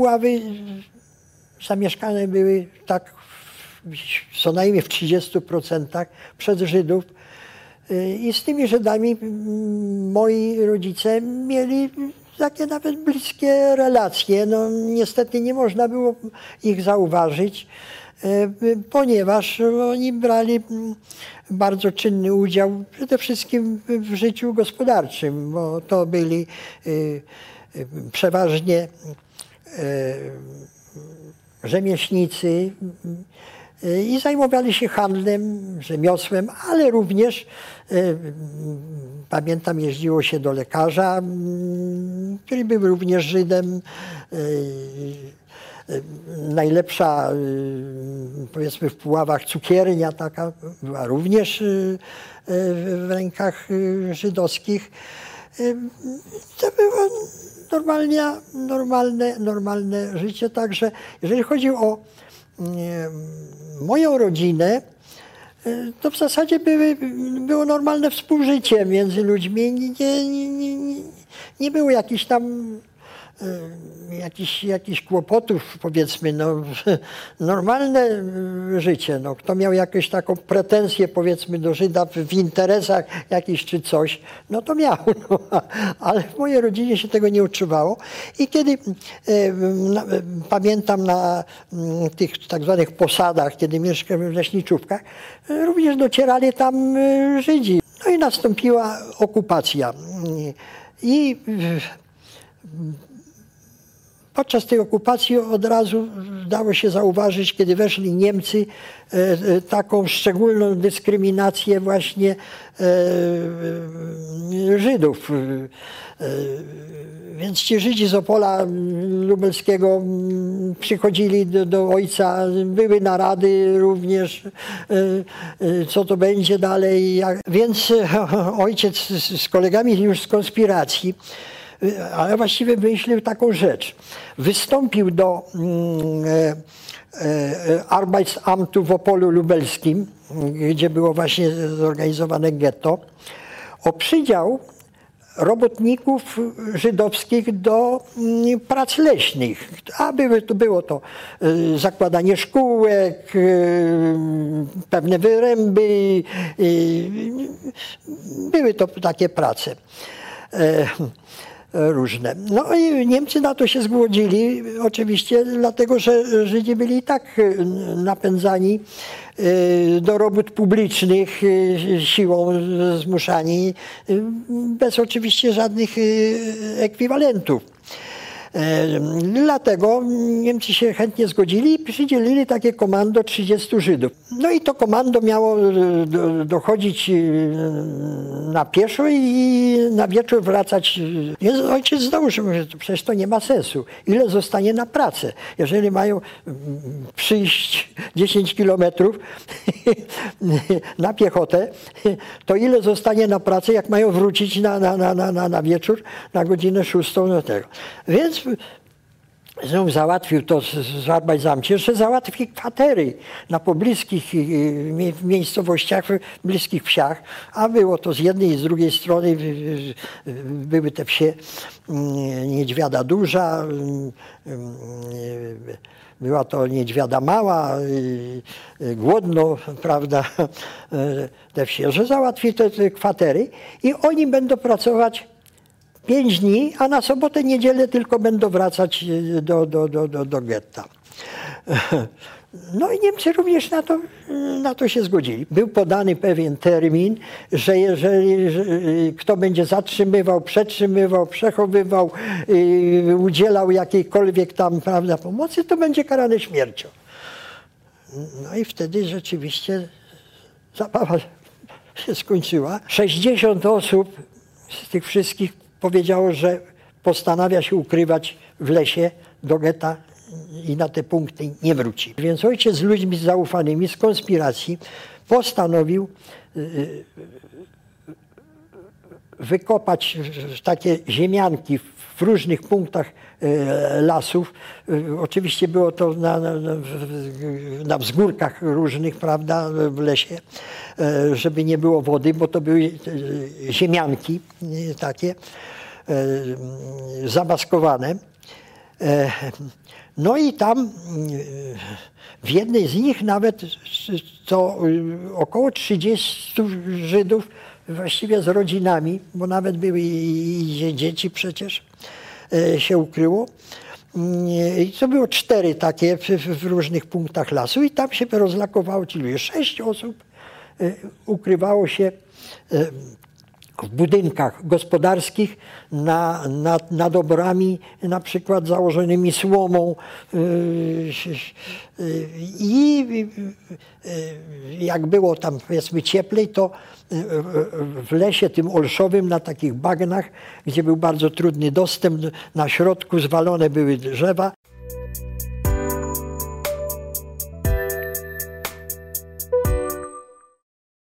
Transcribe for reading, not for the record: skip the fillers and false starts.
Puławy zamieszkane były tak co najmniej w 30% przez Żydów. I z tymi Żydami moi rodzice mieli takie nawet bliskie relacje. No, niestety nie można było ich zauważyć, ponieważ oni brali bardzo czynny udział przede wszystkim w życiu gospodarczym, bo to byli przeważnie rzemieślnicy i zajmowali się handlem, rzemiosłem, ale również pamiętam, jeździło się do lekarza, który był również Żydem. Najlepsza, powiedzmy, w Puławach cukiernia taka była również w rękach żydowskich. To było normalne życie. Także jeżeli chodzi o moją rodzinę, to w zasadzie było normalne współżycie między ludźmi. Nie było jakichś tam jakichś kłopotów, powiedzmy, no, normalne życie. No, kto miał jakąś taką pretensję, powiedzmy, do Żyda w interesach jakichś czy coś, no to miał. No, ale w mojej rodzinie się tego nie odczuwało. I kiedy pamiętam na tych tak zwanych posadach, kiedy mieszkałem w leśniczówkach, również docierali tam Żydzi. No i nastąpiła okupacja. I podczas tej okupacji od razu dało się zauważyć, kiedy weszli Niemcy, taką szczególną dyskryminację właśnie Żydów. Więc ci Żydzi z Opola Lubelskiego przychodzili do ojca, były narady również, co to będzie dalej. Więc ojciec z kolegami już z konspiracji, ale właściwie wymyślił taką rzecz. Wystąpił do Arbeitsamtu w Opolu Lubelskim, gdzie było właśnie zorganizowane getto, o przydział robotników żydowskich do prac leśnych. A było to zakładanie szkółek, pewne wyręby, były to takie prace różne. No i Niemcy na to się zgodzili, oczywiście dlatego, że Żydzi byli i tak napędzani do robót publicznych, siłą zmuszani, bez oczywiście żadnych ekwiwalentów. Dlatego Niemcy się chętnie zgodzili i przydzielili takie komando 30 Żydów. No i to komando miało dochodzić na pieszo i na wieczór wracać. Więc ojciec znowu się mówi, że przecież to nie ma sensu. Ile zostanie na pracę? Jeżeli mają przyjść 10 kilometrów na piechotę, to ile zostanie na pracę, jak mają wrócić na wieczór, na godzinę 6 do tego. Więc znów załatwił to z Arbeitsamcie, że załatwi kwatery na pobliskich miejscowościach, w bliskich wsiach, a było to z jednej i z drugiej strony, były te wsie Niedźwiada Duża, była to Niedźwiada Mała, Głodno, prawda, te wsie, że załatwi te kwatery i oni będą pracować 5 dni, a na sobotę, niedzielę tylko będą wracać do getta. No i Niemcy również na to się zgodzili. Był podany pewien termin, że jeżeli kto będzie zatrzymywał, przetrzymywał, przechowywał, udzielał jakiejkolwiek tam, prawda, pomocy, to będzie karany śmiercią. No i wtedy rzeczywiście zabawa się skończyła. 60 osób z tych wszystkich powiedziało, że postanawia się ukrywać w lesie do getta i na te punkty nie wróci. Więc ojciec z ludźmi zaufanymi z konspiracji postanowił wykopać takie ziemianki w różnych punktach lasów. Oczywiście było to na wzgórkach różnych, prawda, w lesie, żeby nie było wody, bo to były ziemianki takie zamaskowane. No i tam w jednej z nich nawet to około 30 Żydów, właściwie z rodzinami, bo nawet były i dzieci przecież, się ukryło. I to było 4 takie w różnych punktach lasu i tam się rozlakowało ci ludzie. 6 osób ukrywało się w budynkach gospodarskich nad oborami, na przykład założonymi słomą. I jak było tam, powiedzmy, cieplej, to w lesie tym olszowym, na takich bagnach, gdzie był bardzo trudny dostęp, na środku zwalone były drzewa,